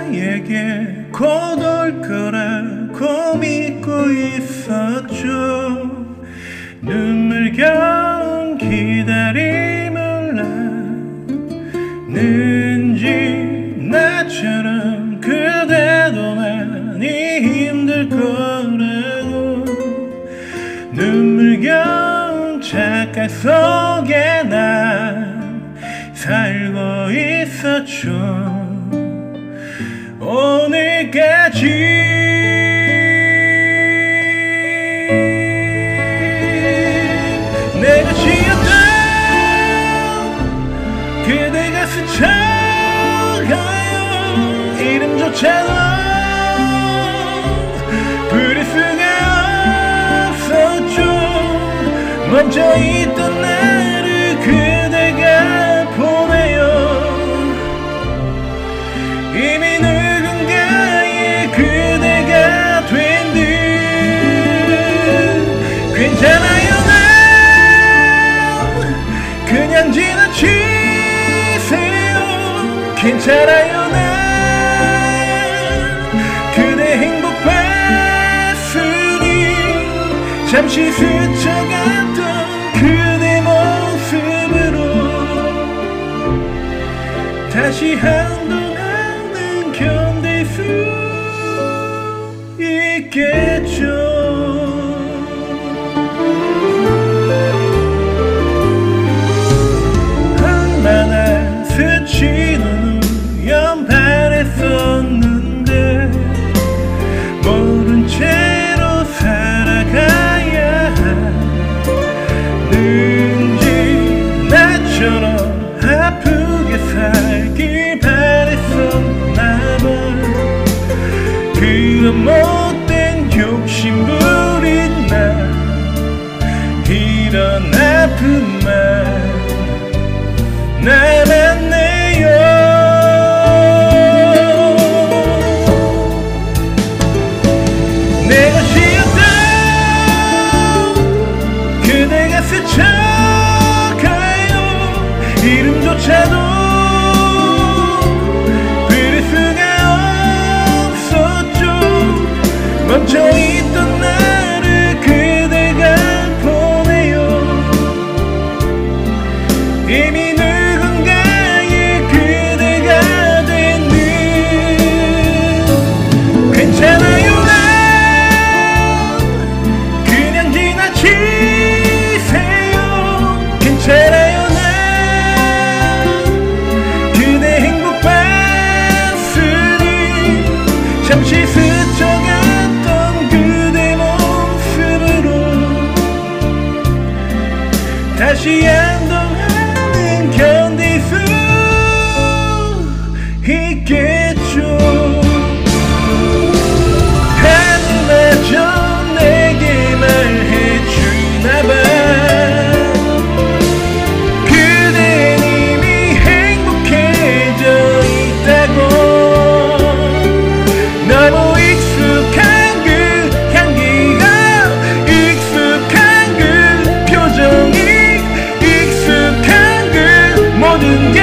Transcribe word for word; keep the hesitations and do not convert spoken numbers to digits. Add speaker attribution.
Speaker 1: 나에게 곧 올 거라고 믿고 있었죠. 눈물겨운 기다림을 낳는지 나처럼 그대도 많이 힘들 거라고 눈물겨운 착각 속에 난 살고 있었죠. 오늘까지 내가 지었던 그대가 스쳐가요. 이름조차도 부를 수가 없었죠. 멈춰있던 나를 그대가 보내요. 이미 누군가의 그대가 된 듯. 괜찮아요 난 그냥 지나치세요. 괜찮아요 난 그대 행복 봤으니 잠시 스쳐갔던 그대 모습으로 다시 한동안은 견딜 수 있겠죠. 얼마나 스치는 우연 바랬었는데 모른 채로 살아가야 하는지 나처럼 아프게 살길 바랬었나봐. 그런 못된 욕심 부린 나 이런 아픔만 남았네요. 내가 지었던 그대가 스쳐가요. 이름조차도 부를 수가 없었죠. 멈춰있던 나를 그대가 보내요. 이미 누군가의 그대가 된 듯. 괜찮아요 난 그냥 지나치세요. 괜찮아요 난 그대 행복 봤으니 잠시 스쳐갔던 그대 모습으로 다시 한동안은 견딜 수 있겠죠. 하늘마저 내게 말해주나봐. 그댄 이미 행복해져 있다고. 너무 익숙한 그 향기가 익숙한 그 표정이 익숙한 그 모든 게